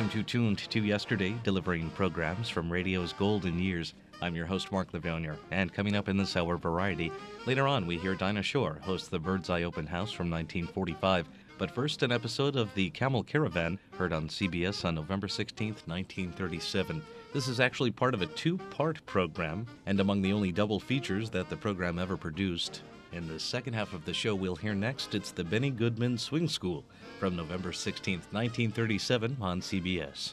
aren't you tuned to yesterday, delivering programs from radio's golden years? I'm your host, Mark Lavonier, and coming up in this hour variety, later on we hear Dinah Shore host the Bird's Eye Open House from 1945. But first, an episode of the Camel Caravan, heard on CBS on November 16th, 1937. This is actually part of a two-part program, and among the only double features that the program ever produced. In the second half of the show we'll hear next, it's the Benny Goodman Swing School from November 16th, 1937 on CBS.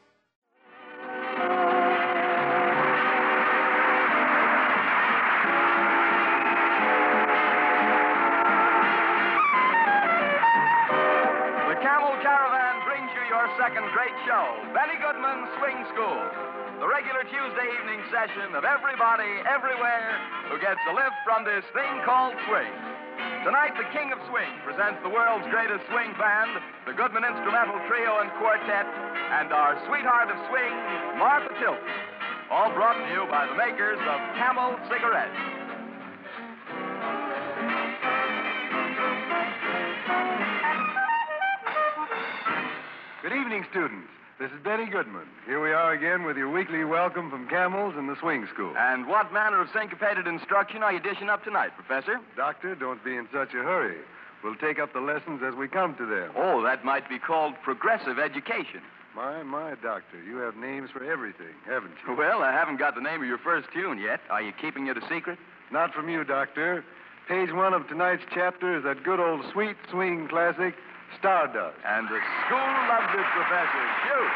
The Camel Caravan brings you your second great show, Benny Goodman Swing School. The regular Tuesday evening session of everybody, everywhere, who gets a lift from this thing called swing. Tonight, the King of Swing presents the world's greatest swing band, the Goodman Instrumental Trio and Quartet, and our sweetheart of swing, Martha Tilton. All brought to you by the makers of Camel Cigarettes. Good evening, students. This is Benny Goodman. Here we are again with your weekly welcome from Camels and the Swing School. And what manner of syncopated instruction are you dishing up tonight, Professor? Doctor, don't be in such a hurry. We'll take up the lessons as we come to them. Oh, that might be called progressive education. My, Doctor, you have names for everything, haven't you? Well, I haven't got the name of your first tune yet. Are you keeping it a secret? Not from you, Doctor. Page 1 of tonight's chapter is that good old sweet swing classic, Stardust. And the school loves it, Professor. Shoot!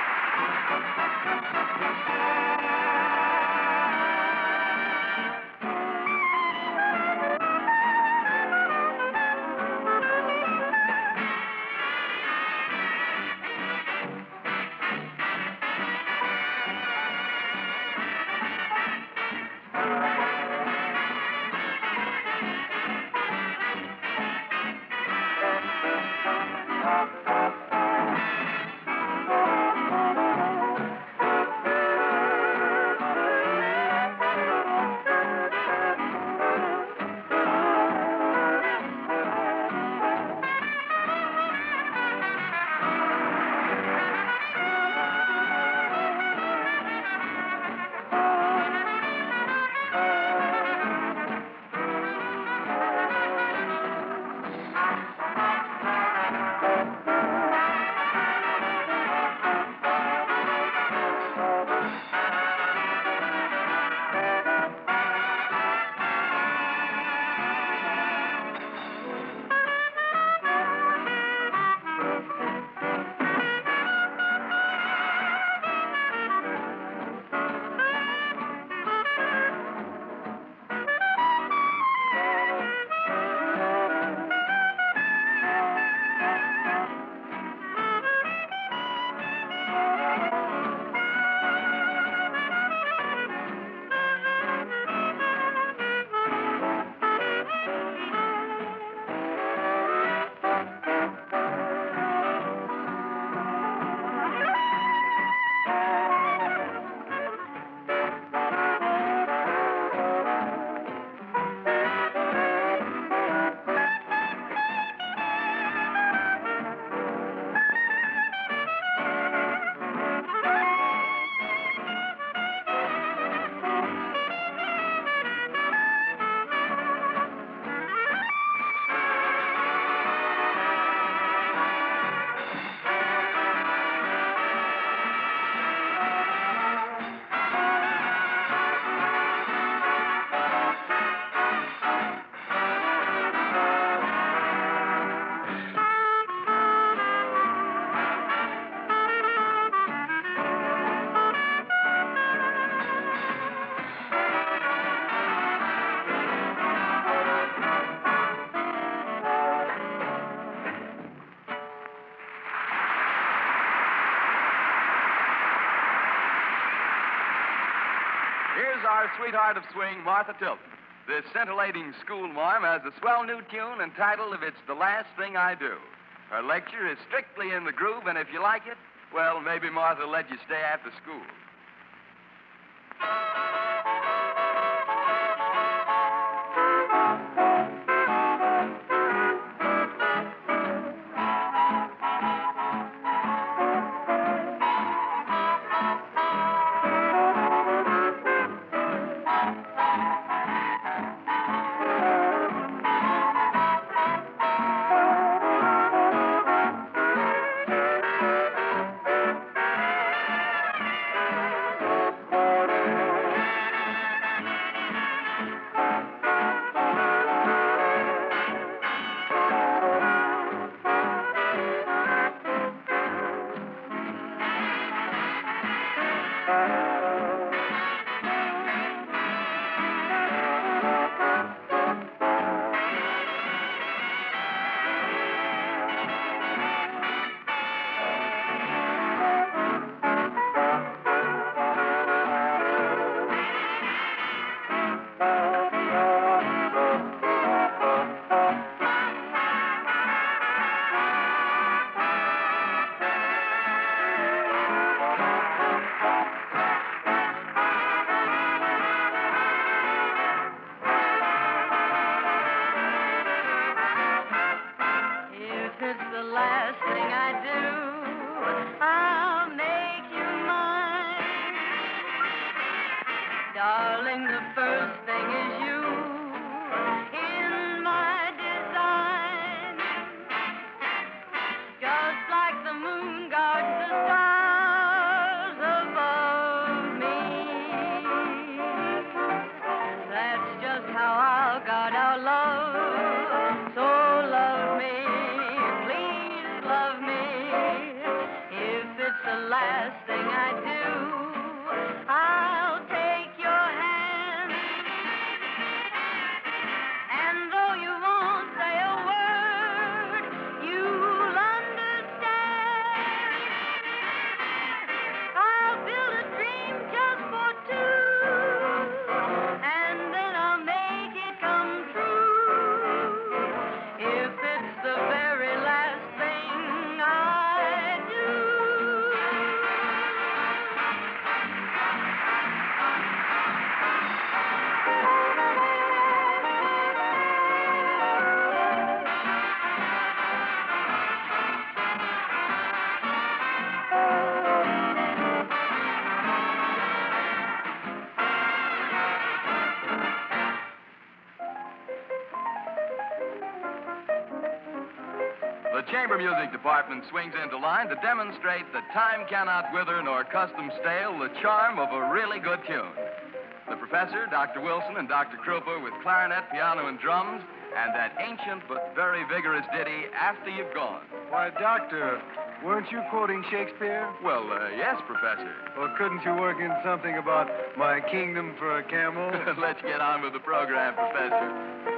Here's our sweetheart of swing, Martha Tilton. This scintillating school marm has a swell new tune entitled If It's the Last Thing I Do. Her lecture is strictly in the groove, and if you like it, well, maybe Martha will let you stay after school. The chamber music department swings into line to demonstrate that time cannot wither nor custom stale the charm of a really good tune. The professor, Dr. Wilson, and Dr. Krupa with clarinet, piano, and drums, and that ancient but very vigorous ditty, After You've Gone. Why, Doctor, weren't you quoting Shakespeare? Well, yes, Professor. Or couldn't you work in something about my kingdom for a camel? Let's get on with the program, Professor.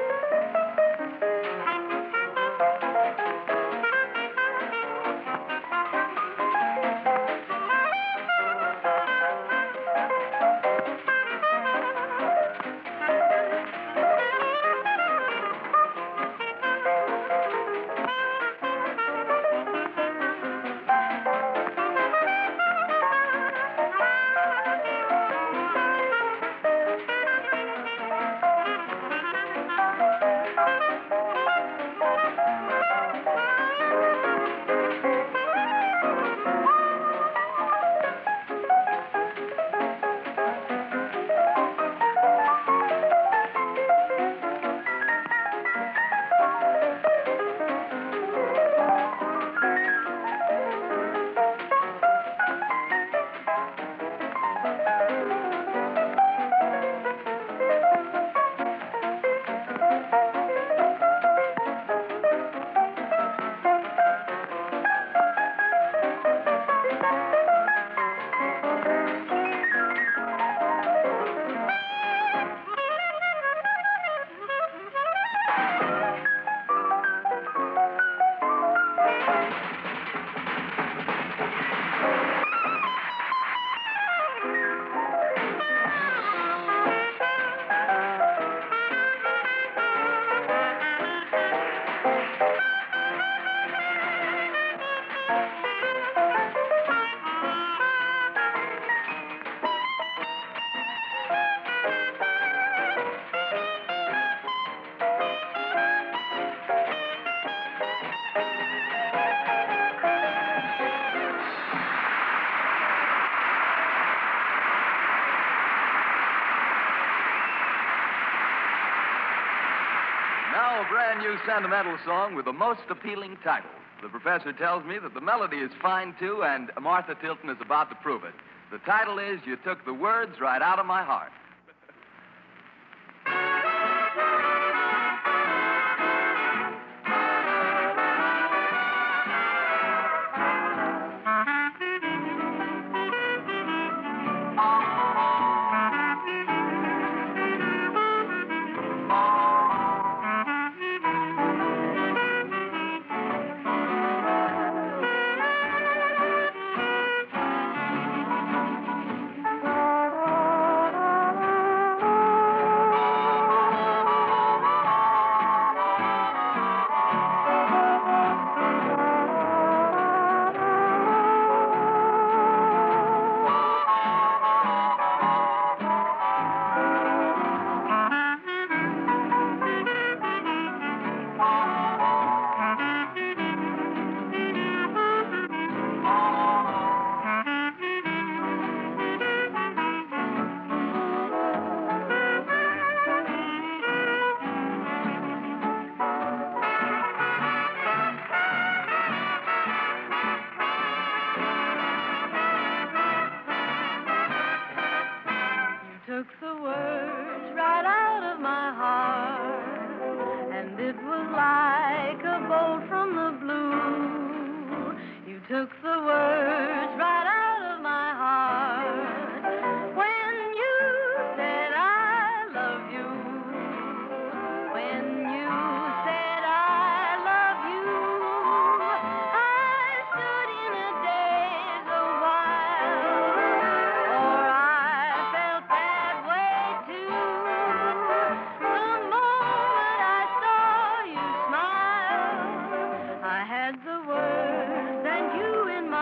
Now, a brand new sentimental song with the most appealing title. The professor tells me that the melody is fine, too, and Martha Tilton is about to prove it. The title is You Took the Words Right Out of My Heart. Took the words right out of my heart, and it was like a bolt from the blue. You took the words right out of my heart when you said I love you. When you said I love you, I stood in a daze a while, for I felt that way too. The moment I saw you smile, I had the words and you in my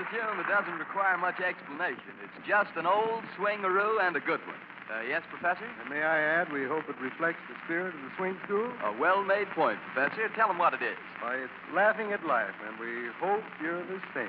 a tune that doesn't require much explanation. It's just an old swingaroo and a good one. Yes, Professor? And may I add, we hope it reflects the spirit of the swing school? A well-made point, Professor. Tell them what it is. Why, it's laughing at life, and we hope you're the same.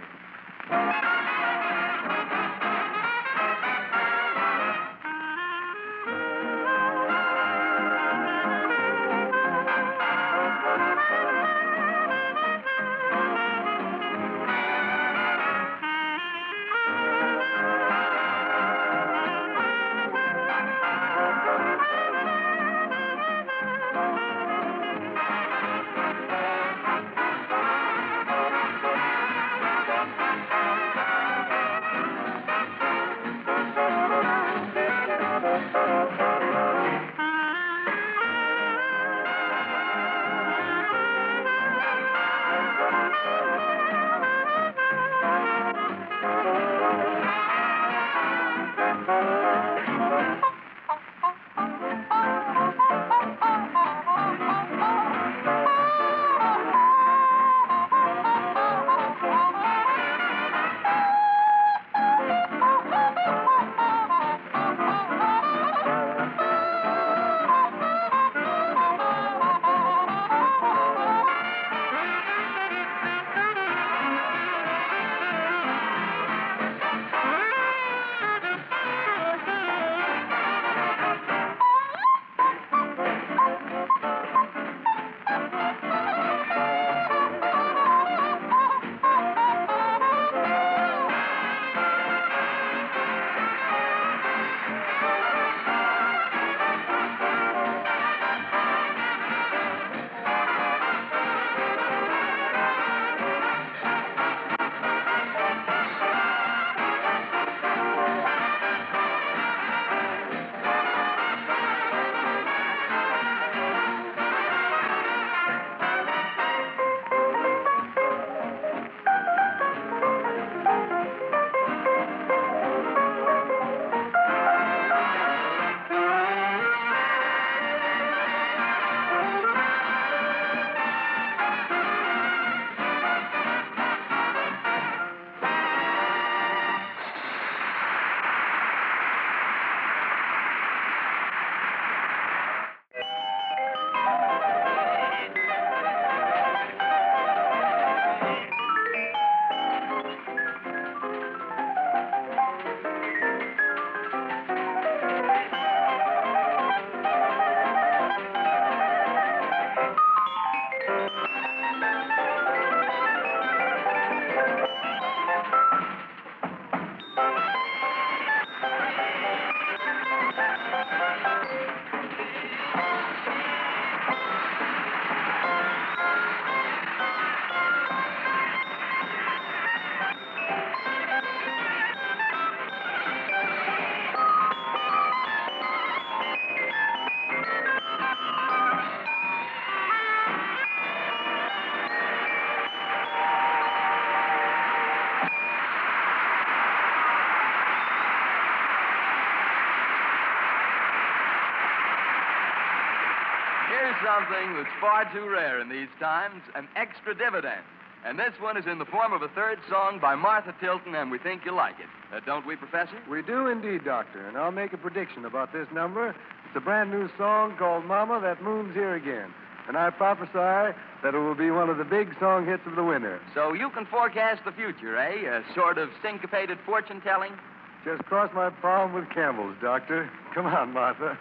Here's something that's far too rare in these times, an extra dividend. And this one is in the form of a third song by Martha Tilton, and we think you'll like it. Don't we, Professor? We do indeed, Doctor, and I'll make a prediction about this number. It's a brand new song called Mama, That Moon's Here Again. And I prophesy that it will be one of the big song hits of the winter. So you can forecast the future, eh? A sort of syncopated fortune-telling? Just cross my palm with Campbell's, Doctor. Come on, Martha.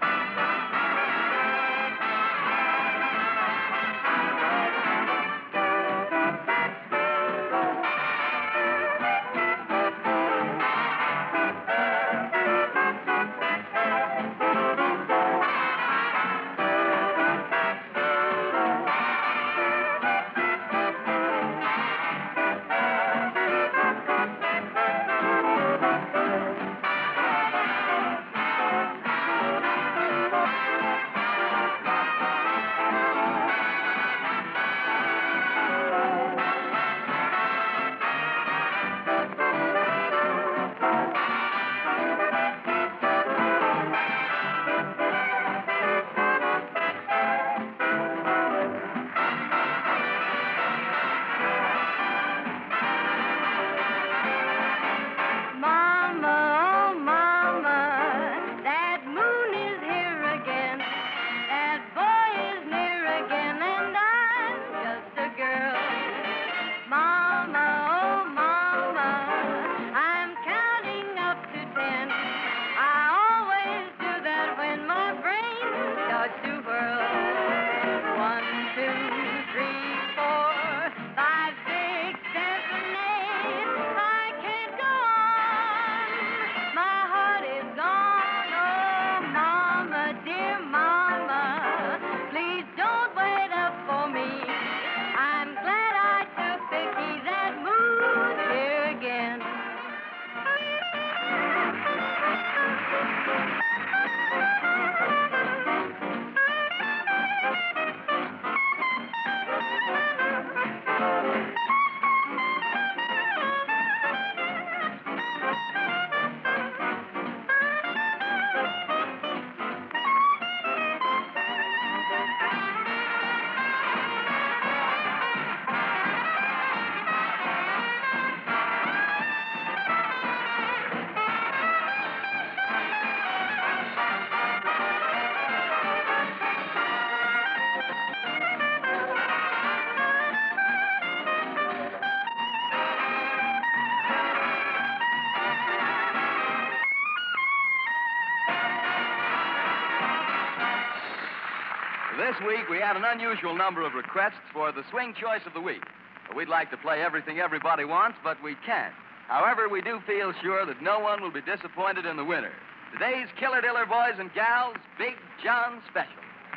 This week, we had an unusual number of requests for the Swing Choice of the Week. We'd like to play everything everybody wants, but we can't. However, we do feel sure that no one will be disappointed in the winner. Today's Killer Diller boys and gals, Big John Special.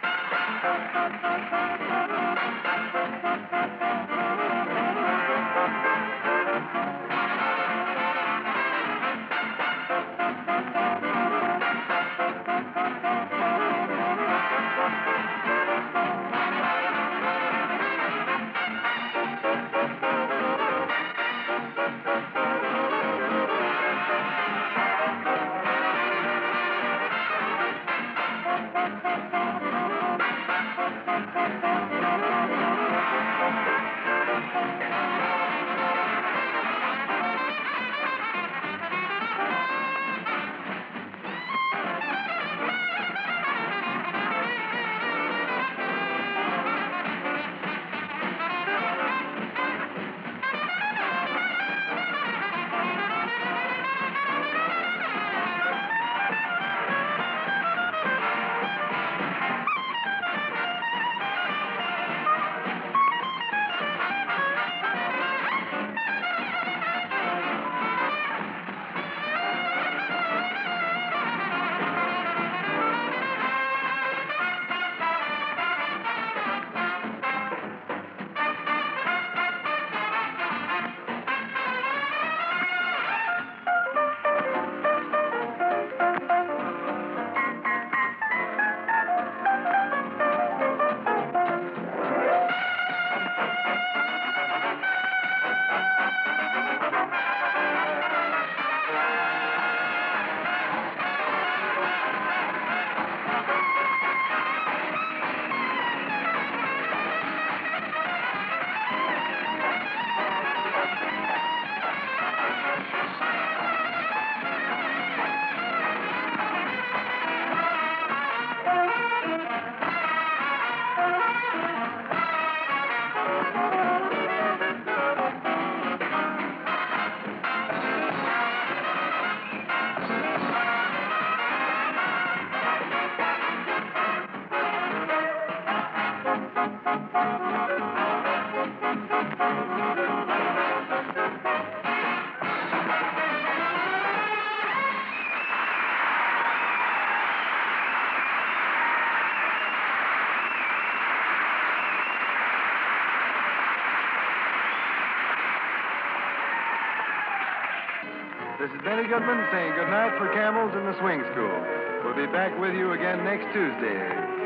This is Benny Goodman saying goodnight for Camels in the Swing School. We'll be back with you again next Tuesday.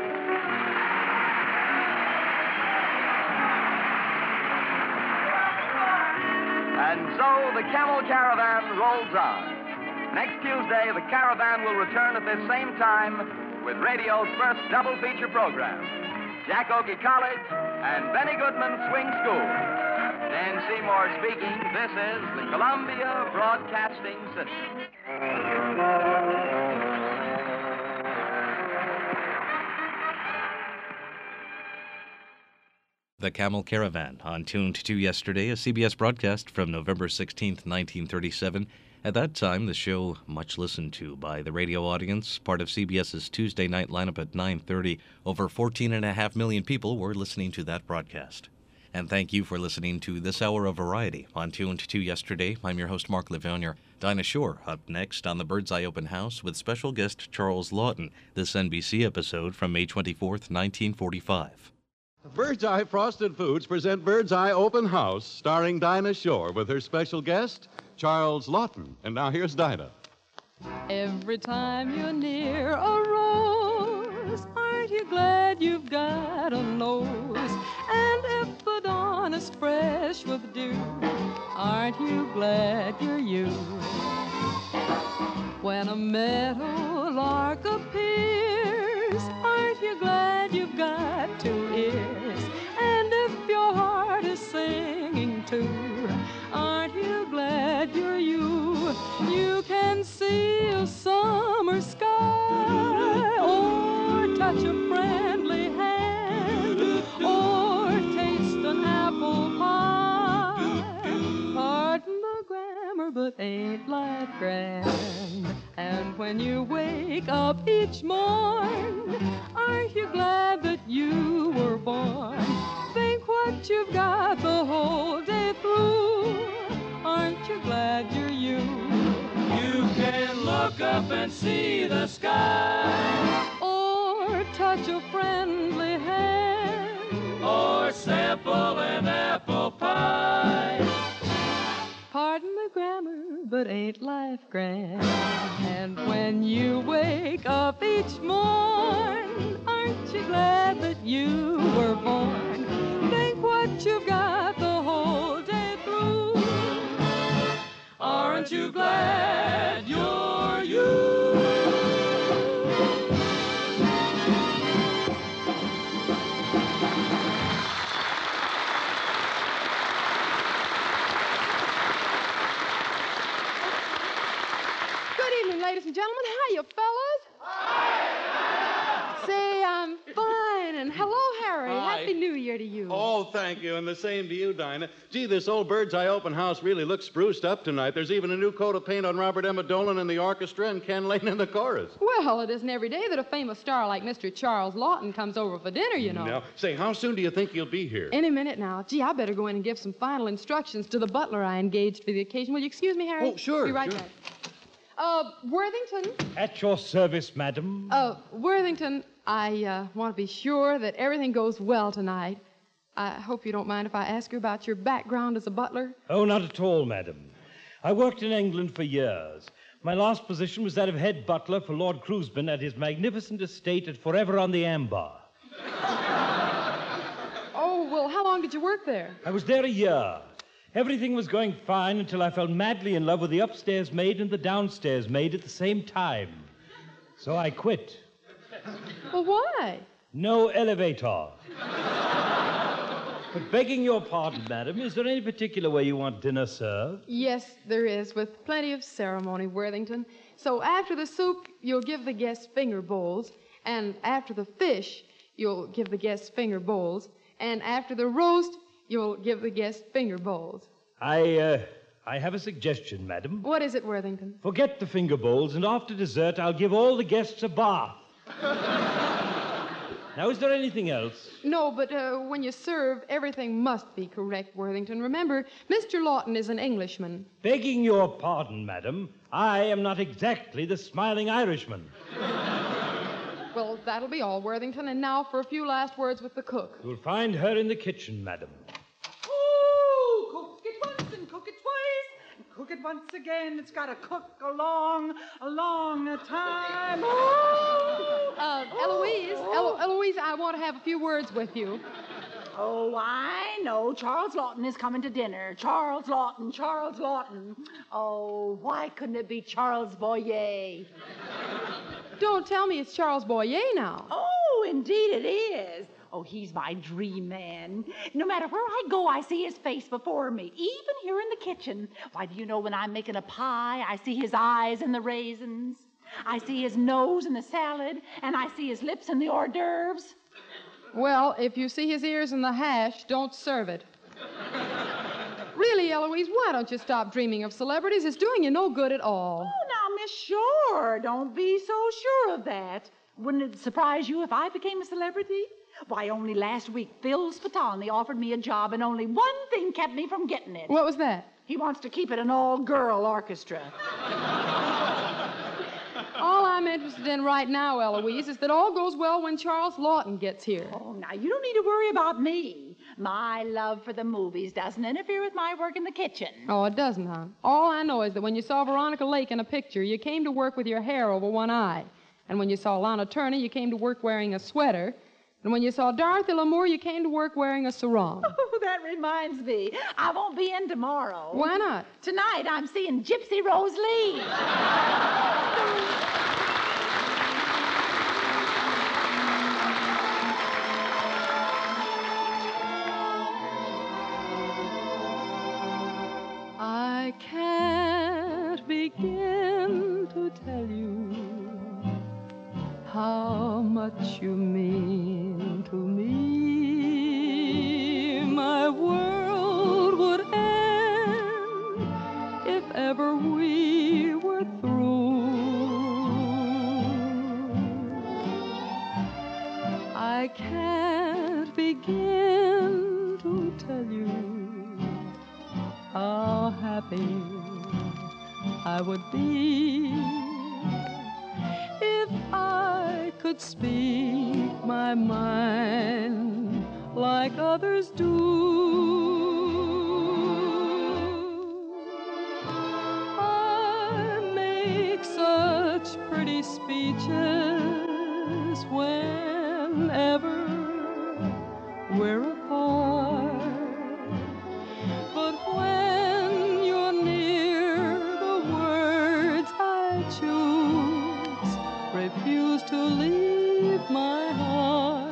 And so the Camel Caravan rolls on. Next Tuesday, the Caravan will return at this same time with radio's first double feature program, Jack Okie College and Benny Goodman Swing School. Dan Seymour speaking. This is the Columbia Broadcasting System. The Camel Caravan, on Tuned to Yesterday, a CBS broadcast from November 16th, 1937. At that time, the show much listened to by the radio audience, part of CBS's Tuesday night lineup at 9:30. Over 14.5 million people were listening to that broadcast. And thank you for listening to this hour of variety on Tuned to Yesterday. I'm your host, Mark Levonier. Dinah Shore up next on the Birdseye Open House with special guest Charles Lawton, this NBC episode from May 24th, 1945. Birdseye Frosted Foods present Birdseye Open House, starring Dinah Shore with her special guest, Charles Lawton. And now here's Dinah. Every time you're near a rose, aren't you glad you've got a nose? And if the dawn is fresh with dew, aren't you glad you're you? When a meadow lark appears, aren't you glad you've got two ears? And if your heart is singing too, aren't you glad you're you? You can see a summer sky, or touch a friendly hand, or taste an apple pie. Pardon the grammar, but ain't life grand? And And when you wake up each morn, aren't you glad that you were born? Think what you've got the whole day through. Aren't you glad you're you? You can look up and see the sky, Or touch a friendly hand, or sample an apple pie. Pardon the grammar, but ain't life grand? And when you wake up each morn, aren't you glad that you were born? Think what you've got the whole day through. Aren't you glad you're you? Good evening, ladies and gentlemen. Hiya, fellas. Say, I'm fine. And hello, Harry. Hi. Happy New Year to you. Oh, thank you, and the same to you, Dinah. Gee, this old Bird's Eye Open House really looks spruced up tonight. There's even a new coat of paint on Robert Emma Dolan in the orchestra and Ken Lane in the chorus. Well, it isn't every day that a famous star like Mr. Charles Lawton comes over for dinner, you know. Now, say, how soon do you think he'll be here? Any minute now. Gee, I better go in and give some final instructions to the butler I engaged for the occasion. Will you excuse me, Harry? Oh, sure, Be right sure. back. Worthington? At your service, madam. Worthington, I want to be sure that everything goes well tonight. I hope you don't mind if I ask you about your background as a butler. Oh, not at all, madam. I worked in England for years. My last position was that of head butler for Lord Cruiseman at his magnificent estate at Forever on the Ambar. Oh, well, how long did you work there? I was there a year. Everything was going fine until I fell madly in love with the upstairs maid and the downstairs maid at the same time. So I quit. Well, why? No elevator. But begging your pardon, madam, is there any particular way you want dinner served? Yes, there is, with plenty of ceremony, Worthington. So after the soup, you'll give the guests finger bowls, and after the fish, you'll give the guests finger bowls, and after the roast, you'll give the guests finger bowls. I have a suggestion, madam. What is it, Worthington? Forget the finger bowls, and after dessert, I'll give all the guests a bath. Now, is there anything else? No, but when you serve, everything must be correct, Worthington. Remember, Mr. Lawton is an Englishman. Begging your pardon, madam, I am not exactly the smiling Irishman. Well, that'll be all, Worthington. And now for a few last words with the cook. You'll find her in the kitchen, madam. Oh, cook it once and cook it twice. And cook it once again. It's got to cook a long time. Eloise, I want to have a few words with you. Oh, I know. Charles Lawton is coming to dinner. Charles Lawton, Charles Lawton. Oh, why couldn't it be Charles Boyer? Don't tell me it's Charles Boyer now. Oh, indeed it is. Oh, he's my dream man. No matter where I go, I see his face before me, even here in the kitchen. Why, do you know when I'm making a pie, I see his eyes in the raisins, I see his nose in the salad, and I see his lips in the hors d'oeuvres. Well, if you see his ears in the hash, don't serve it. Really, Eloise, why don't you stop dreaming of celebrities? It's doing you no good at all. Oh, now, Miss Shore, don't be so sure of that. Wouldn't it surprise you if I became a celebrity? Why, only last week, Phil Spitali offered me a job, and only one thing kept me from getting it. What was that? He wants to keep it an all-girl orchestra. All I'm interested in right now, Eloise, is that all goes well when Charles Lawton gets here. Oh, now, you don't need to worry about me. My love for the movies doesn't interfere with my work in the kitchen. Oh, it doesn't, huh? All I know is that when you saw Veronica Lake in a picture, you came to work with your hair over one eye. And when you saw Lana Turner, you came to work wearing a sweater. And when you saw Dorothy Lamour, you came to work wearing a sarong. Oh, that reminds me. I won't be in tomorrow. Why not? Tonight, I'm seeing Gypsy Rose Lee. I can't begin to tell you how much you mean to me. My world would end if ever we were through. happy I would be if I could speak my mind like others do. I make such pretty speeches whenever we're apart, but when you're near, the words I choose refuse to leave my heart.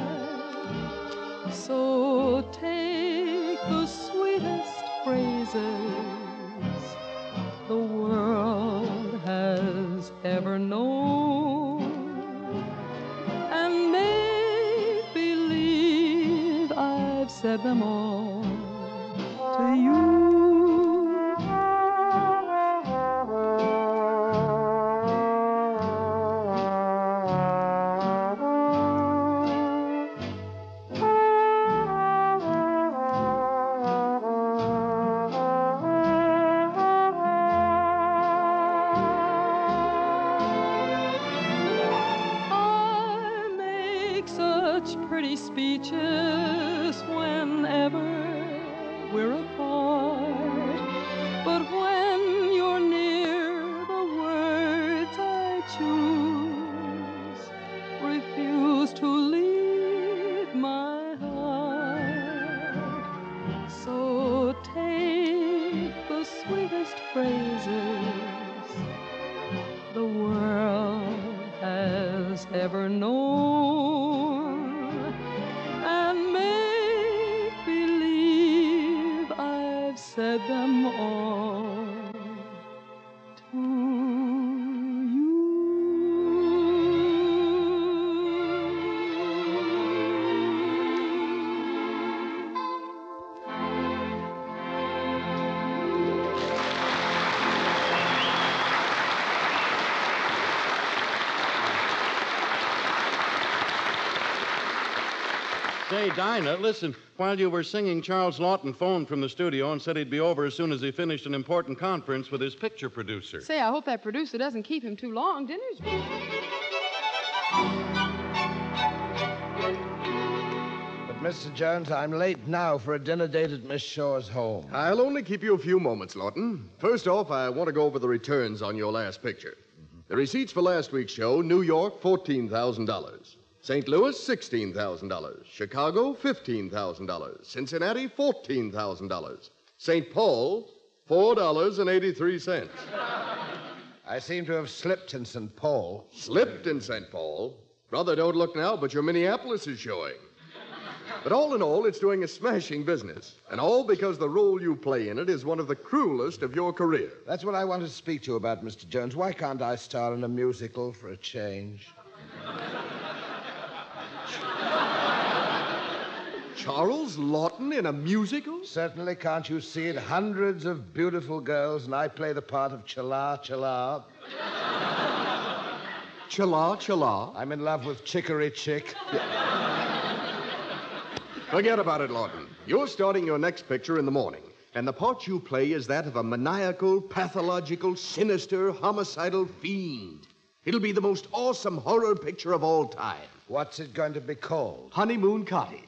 So take the sweetest phrases the world has ever known and make believe I've said them all to you. Pretty speeches whenever we're apart, but when you're near, the words I choose refuse to leave my heart. So take the sweetest phrases the world has ever known and make believe I've said them all to you. Say, Dinah, listen. While you were singing, Charles Lawton phoned from the studio and said he'd be over as soon as he finished an important conference with his picture producer. Say, I hope that producer doesn't keep him too long. Dinner's ready. But, Mr. Jones, I'm late now for a dinner date at Miss Shaw's home. I'll only keep you a few moments, Lawton. First off, I want to go over the returns on your last picture. The receipts for last week's show: New York, $14,000. St. Louis, $16,000. Chicago, $15,000. Cincinnati, $14,000. St. Paul, $4.83. I seem to have slipped in St. Paul. Slipped in St. Paul? Brother, don't look now, but your Minneapolis is showing. But all in all, it's doing a smashing business. And all because the role you play in it is one of the cruelest of your career. That's what I wanted to speak to you about, Mr. Jones. Why can't I star in a musical for a change? Charles Lawton in a musical? Certainly, can't you see it? Hundreds of beautiful girls, and I play the part of Chala Chala. Chala Chala? I'm in love with Chicory Chick. Forget about it, Lawton. You're starting your next picture in the morning, and the part you play is that of a maniacal, pathological, sinister, homicidal fiend. It'll be the most awesome horror picture of all time. What's it going to be called? Honeymoon Cottage.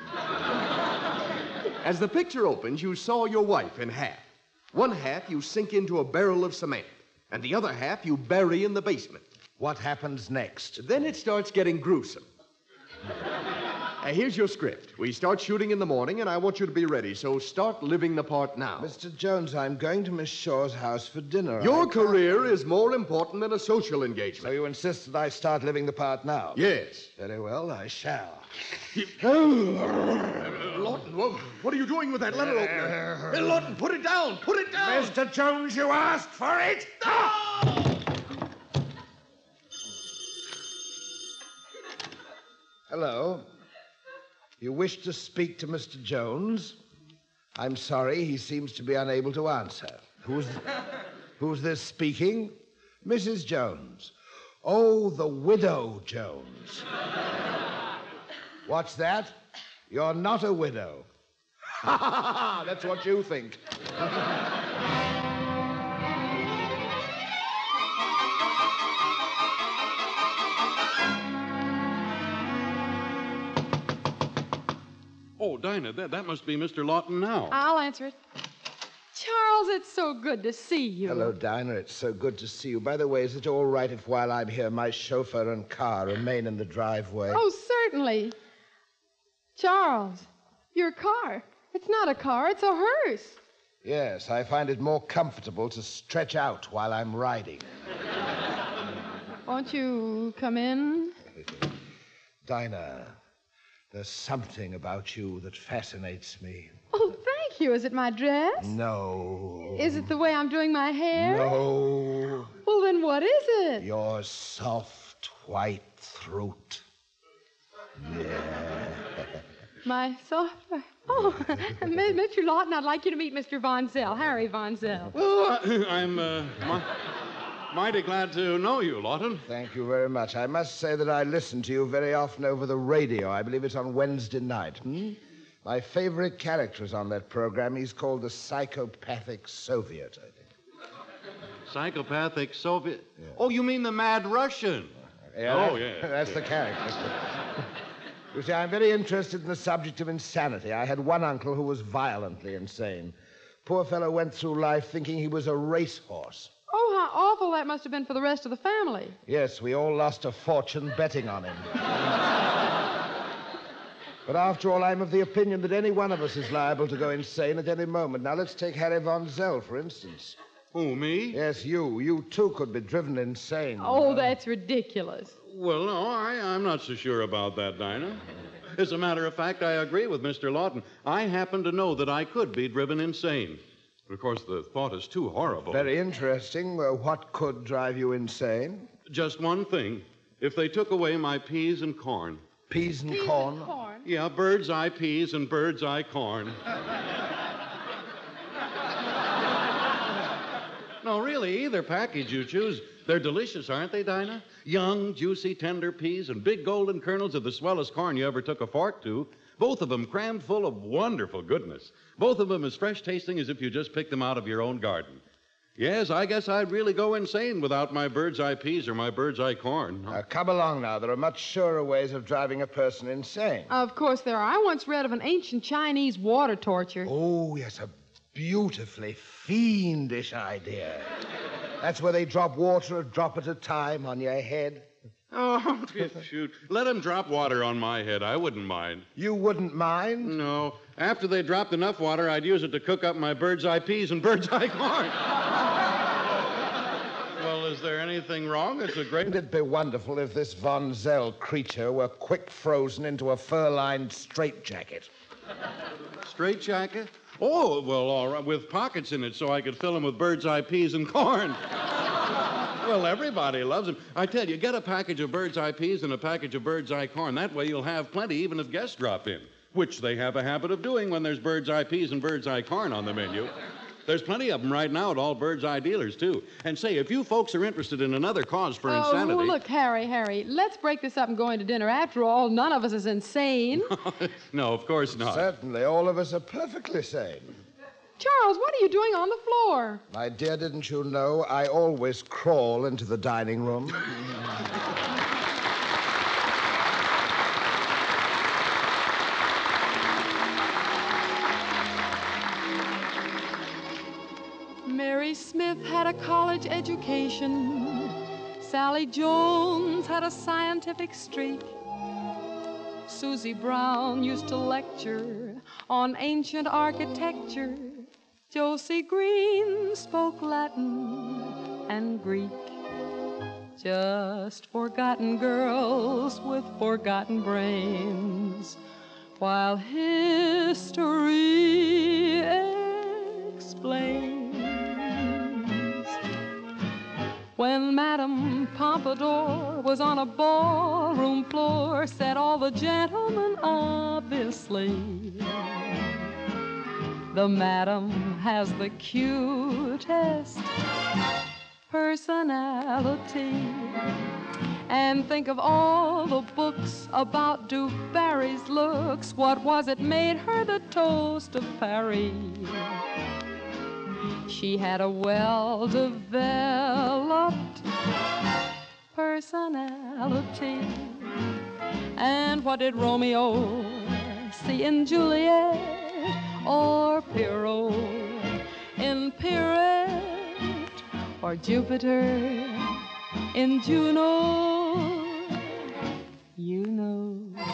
As the picture opens, you saw your wife in half. One half you sink into a barrel of cement, and the other half you bury in the basement. What happens next? Then it starts getting gruesome. Here's your script. We start shooting in the morning, and I want you to be ready, so start living the part now. Mr. Jones, I'm going to Miss Shaw's house for dinner. Your career is more important than a social engagement. So you insist that I start living the part now? Yes. Very well, I shall. Lawton, what are you doing with that letter opener? Hey, Lawton, put it down! Put it down! Mr. Jones, you asked for it! No! Hello. You wish to speak to Mr. Jones? I'm sorry, he seems to be unable to answer. Who's this speaking? Mrs. Jones. Oh, the widow Jones. What's that? You're not a widow. Ha ha ha! That's what you think. Oh, Dinah, that must be Mr. Lawton now. I'll answer it. Charles, it's so good to see you. Hello, Dinah. It's so good to see you. By the way, is it all right if while I'm here, my chauffeur and car remain in the driveway? Oh, certainly. Charles, your car. It's not a car, it's a hearse. Yes, I find it more comfortable to stretch out while I'm riding. Won't you come in? Dinah, there's something about you that fascinates me. Oh, thank you. Is it my dress? No. Is it the way I'm doing my hair? No. Well, then what is it? Your soft, white throat. Yeah. My soft... Oh, Mr. Lawton, I'd like you to meet Mr. Von Zell, Harry Von Zell. Well, I'm mighty glad to know you, Lawton. Thank you very much. I must say that I listen to you very often over the radio. I believe it's on Wednesday night. My favorite character is on that program. He's called the Psychopathic Soviet, I think. Psychopathic Soviet? Yeah. Oh, you mean the Mad Russian? Yeah, yeah. That's the character. You see, I'm very interested in the subject of insanity. I had one uncle who was violently insane. Poor fellow went through life thinking he was a racehorse. Oh, how awful that must have been for the rest of the family. Yes, we all lost a fortune betting on him. But after all, I'm of the opinion that any one of us is liable to go insane at any moment. Now, let's take Harry Von Zell, for instance. Who, me? Yes, you. You, too, could be driven insane. Oh, that's ridiculous. Well, no, I'm not so sure about that, Dinah. As a matter of fact, I agree with Mr. Lawton. I happen to know that I could be driven insane. Of course, the thought is too horrible. Very interesting. What could drive you insane? Just one thing. If they took away my peas and corn. Peas and corn? And corn? Yeah, bird's eye peas and bird's eye corn. No, really, either package you choose, they're delicious, aren't they, Dinah? Young, juicy, tender peas and big golden kernels of the swellest corn you ever took a fork to. Both of them crammed full of wonderful goodness. Both of them as fresh tasting as if you just picked them out of your own garden. Yes, I guess I'd really go insane without my bird's eye peas or my bird's eye corn. Come along now. There are much surer ways of driving a person insane. Of course there are. I once read of an ancient Chinese water torture. Oh, yes, a beautifully fiendish idea. That's where they drop water a drop at a time on your head. Oh, shoot. Let them drop water on my head. I wouldn't mind. You wouldn't mind? No. After they dropped enough water, I'd use it to cook up my bird's eye peas and bird's eye corn. Well, is there anything wrong? It's a great... Wouldn't it be wonderful if this Von Zell creature were quick frozen into a fur-lined straitjacket? Straitjacket? Oh, well, all right, with pockets in it so I could fill them with bird's eye peas and corn. Well, everybody loves them. I tell you, get a package of bird's eye peas and a package of bird's eye corn. That way you'll have plenty even if guests drop in, which they have a habit of doing when there's bird's eye peas and bird's eye corn on the menu. There's plenty of them right now at all bird's eye dealers, too. And say, if you folks are interested in another cause for insanity... Oh, look, Harry, let's break this up and go into dinner. After all, none of us is insane. No, of course not. Certainly, all of us are perfectly sane. Charles, what are you doing on the floor? My dear, didn't you know I always crawl into the dining room? Mary Smith had a college education. Sally Jones had a scientific streak. Susie Brown used to lecture on ancient architecture. Josie Green spoke Latin and Greek. Just forgotten girls with forgotten brains, while history explains. When Madame Pompadour was on a ballroom floor, said all the gentlemen obviously, the madam has the cutest personality. And think of all the books about Du Barry's looks. What was it made her the toast of Paris? She had a well-developed personality. And what did Romeo seeing Juliet or Pierrot in Pierrette or Jupiter in Juno, you know.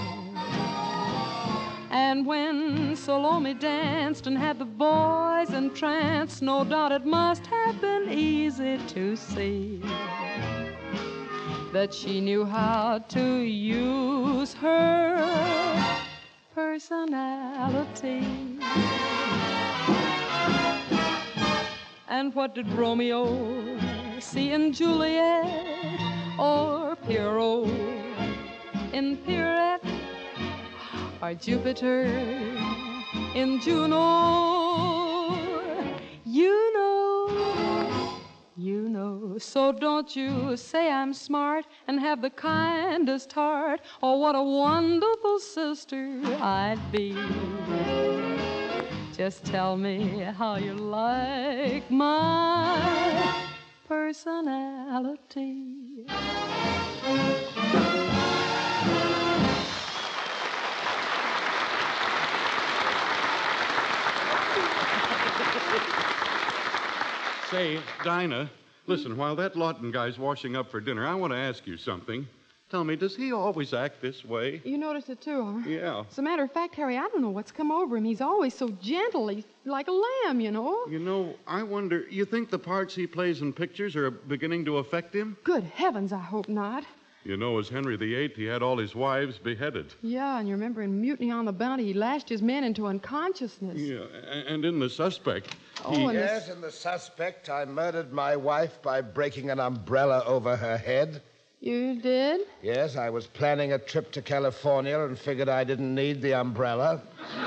And when Salome danced and had the boys entranced, no doubt it must have been easy to see that she knew how to use her personality. And what did Romeo see in Juliet or Pierrot in Pierrette or Jupiter in Juno? You know. So don't you say I'm smart and have the kindest heart. Oh, what a wonderful sister I'd be. Just tell me how you like my personality. Say, Dinah, listen, while that Lawton guy's washing up for dinner, I want to ask you something. Tell me, does he always act this way? You noticed it too, huh? Yeah. As a matter of fact, Harry, I don't know what's come over him. He's always so gentle. He's like a lamb, you know. You know, I wonder, you think the parts he plays in pictures are beginning to affect him? Good heavens, I hope not. You know, as Henry VIII, he had all his wives beheaded. Yeah, and you remember in Mutiny on the Bounty, he lashed his men into unconsciousness. Yeah, and in The Suspect, Yes, in The Suspect, I murdered my wife by breaking an umbrella over her head. You did? Yes, I was planning a trip to California and figured I didn't need the umbrella.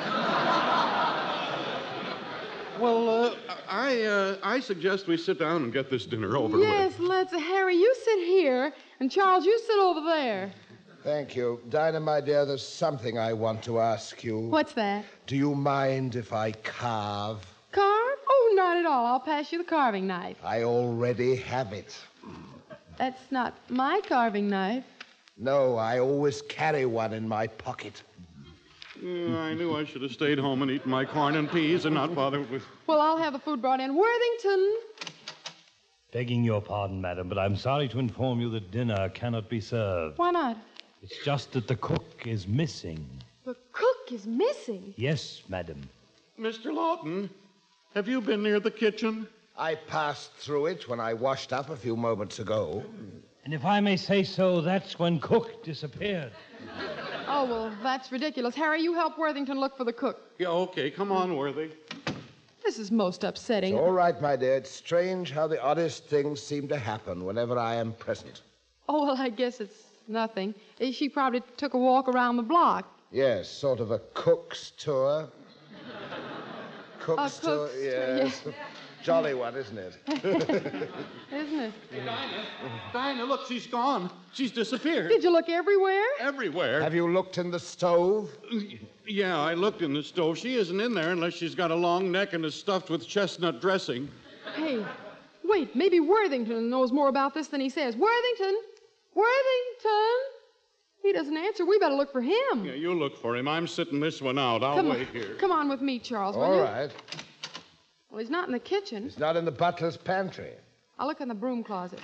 Well, I suggest we sit down and get this dinner over with. Yes, let's. Harry, you sit here, and Charles, you sit over there. Thank you. Dinah, my dear, there's something I want to ask you. What's that? Do you mind if I carve? Carve? Oh, not at all. I'll pass you the carving knife. I already have it. That's not my carving knife. No, I always carry one in my pocket. I knew I should have stayed home and eaten my corn and peas and not bothered with... Well, I'll have the food brought in. Worthington! Begging your pardon, madam, but I'm sorry to inform you that dinner cannot be served. Why not? It's just that the cook is missing. The cook is missing? Yes, madam. Mr. Lawton, have you been near the kitchen? I passed through it when I washed up a few moments ago. And if I may say so, that's when Cook disappeared. Oh, well, that's ridiculous. Harry, you help Worthington look for the cook. Yeah, okay. Come on, Worthy. This is most upsetting. It's all right, my dear. It's strange how the oddest things seem to happen whenever I am present. Oh, well, I guess it's nothing. She probably took a walk around the block. Yes, sort of a cook's tour. Cook's tour, yes. Yeah. Jolly one, isn't it? Isn't it? Hey, Dinah, look, she's gone. She's disappeared. Did you look everywhere? Everywhere. Have you looked in the stove? Yeah, I looked in the stove. She isn't in there unless she's got a long neck and is stuffed with chestnut dressing. Hey, wait, maybe Worthington knows more about this than he says. Worthington! Worthington! He doesn't answer. We better look for him. Yeah, you look for him. I'm sitting this one out. I'll wait here. Come on with me, Charles, will All you? right. Well, he's not in the kitchen. He's not in the butler's pantry. I'll look in the broom closet.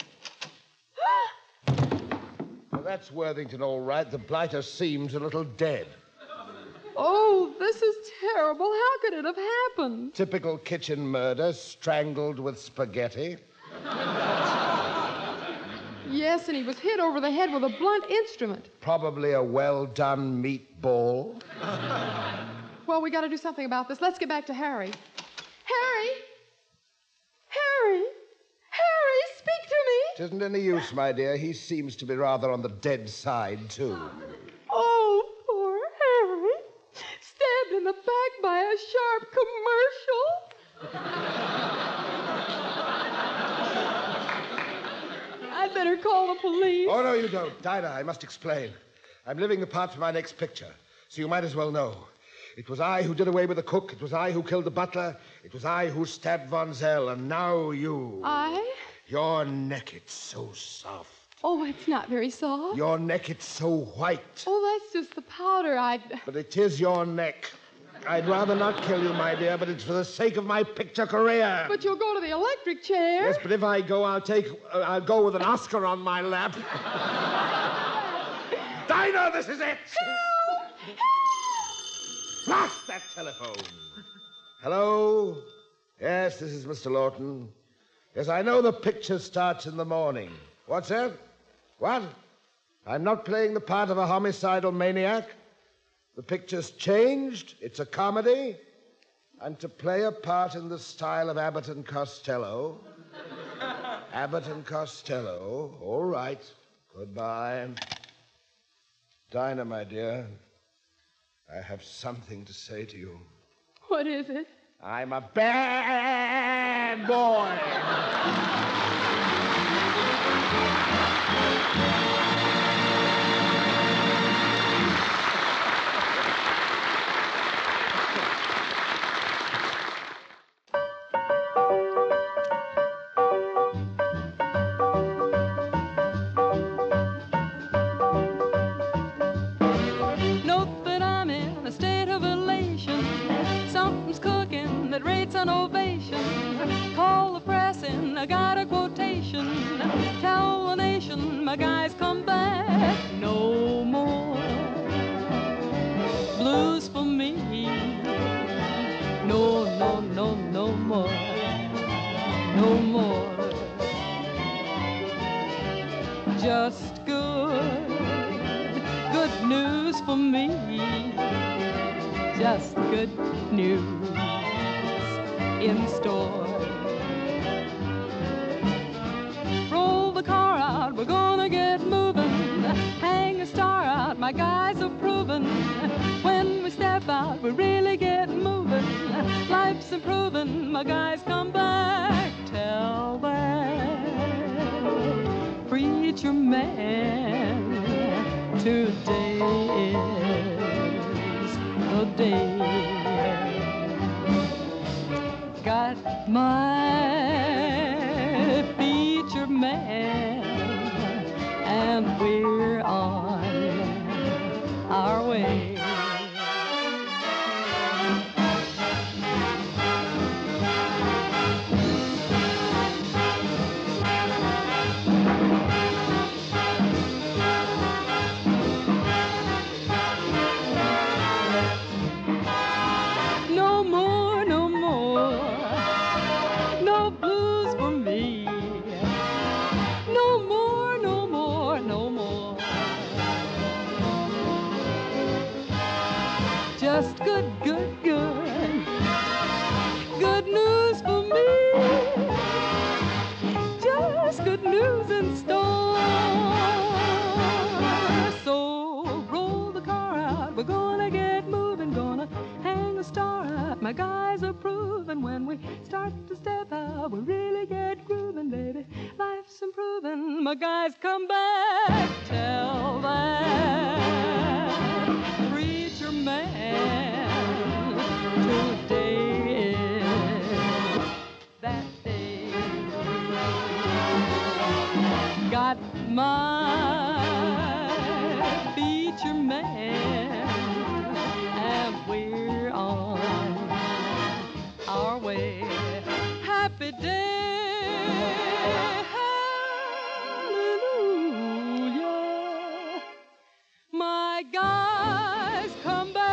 Well, that's Worthington, all right. The blighter seems a little dead. Oh, this is terrible. How could it have happened? Typical kitchen murder, strangled with spaghetti. Yes, and he was hit over the head with a blunt instrument. Probably a well-done meatball. Well, we got to do something about this. Let's get back to Harry. Harry! Harry! Harry, speak to me! It isn't any use, my dear. He seems to be rather on the dead side, too. Oh, poor Harry. Stabbed in the back by a sharp commercial. I'd better call the police. Oh, no, you don't. Dinah, I must explain. I'm living the part for my next picture, so you might as well know. It was I who did away with the cook. It was I who killed the butler. It was I who stabbed Von Zell, and now you. I? Your neck, it's so soft. Oh, it's not very soft. Your neck, it's so white. Oh, that's just the powder. But it is your neck. I'd rather not kill you, my dear, but it's for the sake of my picture career. But you'll go to the electric chair. Yes, but if I go, I'll go with an Oscar on my lap. Dinah, this is it! Help! Blast that telephone. Hello? Yes, this is Mr. Lawton. Yes, I know the picture starts in the morning. What's that? What? I'm not playing the part of a homicidal maniac. The picture's changed. It's a comedy. And to play a part in the style of Abbott and Costello. Abbott and Costello. All right. Goodbye. Dinah, my dear, I have something to say to you. What is it? I'm a bad boy. Note that I'm in a state of elation. Something's cooking that rates an ovation. Call the press in, I got a quotation. Tell the nation my guys come back. No more blues for me. No, no, no, no more. No more. Just good news for me. Just good news in store. Roll the car out, we're gonna get moving. Hang a star out, my guys are proven. When we step out, we really get moving. Life's improving, my guys come back. Tell that preacher man today is the day. Got my feature man, and we're on our way. No more, no more, no blues for me. No more, no more, no more. Just good, good, good. Good news for me. Just good news in store. So roll the car out, we're gonna get moving, gonna hang a star out. My guys are proving when we start to step out, we really get grooving, baby. Life's improving, my guys come back. Tell that preacher man today is that day. Got my feature man, and we're on our way. Happy day, hallelujah. My guys come back.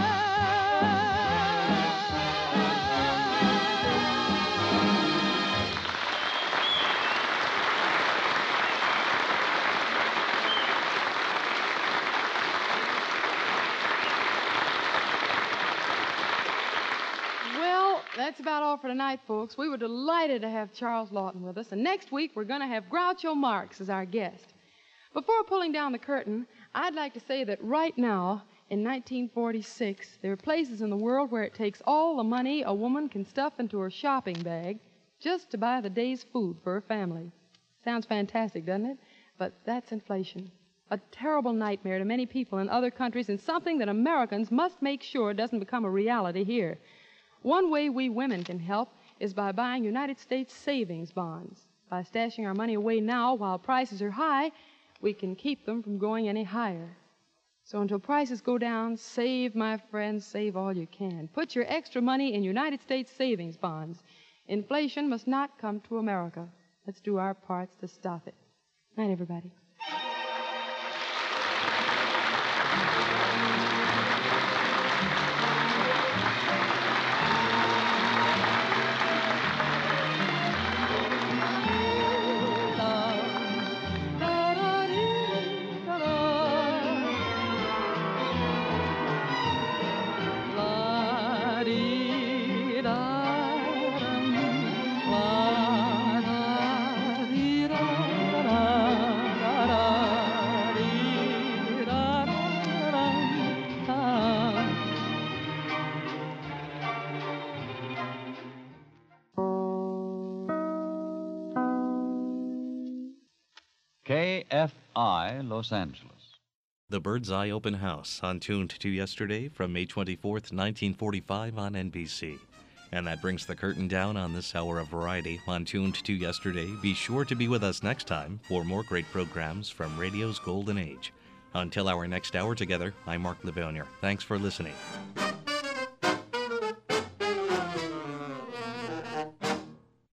Well, that's about all for tonight, folks. We were delighted to have Charles Lawton with us, and next week we're going to have Groucho Marx as our guest. Before pulling down the curtain, I'd like to say that right now, in 1946, there are places in the world where it takes all the money a woman can stuff into her shopping bag just to buy the day's food for her family. Sounds fantastic, doesn't it? But that's inflation. A terrible nightmare to many people in other countries, and something that Americans must make sure doesn't become a reality here. One way we women can help is by buying United States savings bonds. By stashing our money away now while prices are high, we can keep them from going any higher. So until prices go down, save, my friends, save all you can. Put your extra money in United States savings bonds. Inflation must not come to America. Let's do our parts to stop it. Night, everybody. KFI, Los Angeles. The Bird's Eye Open House, on Tuned to Yesterday from May 24th, 1945 on NBC. And that brings the curtain down on this hour of variety on Tuned to Yesterday. Be sure to be with us next time for more great programs from radio's golden age. Until our next hour together, I'm Mark Livonier. Thanks for listening.